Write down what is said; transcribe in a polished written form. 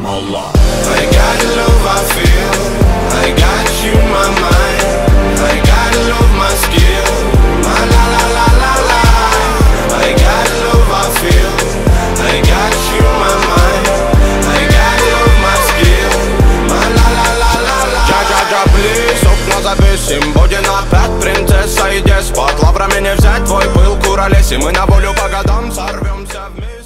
Allah. I got the love I feel, I got you my mind, I got the love my skill, my la la la la la. I got the love I feel, I got you my mind, I got the love my skill, my la la la la la. Джа-джа-джа, плиз, окна завесим, будет опять принцесса и деспот. Лаврами не взять твой пыл, куролесим, мы на волю по годам сорвемся вместе.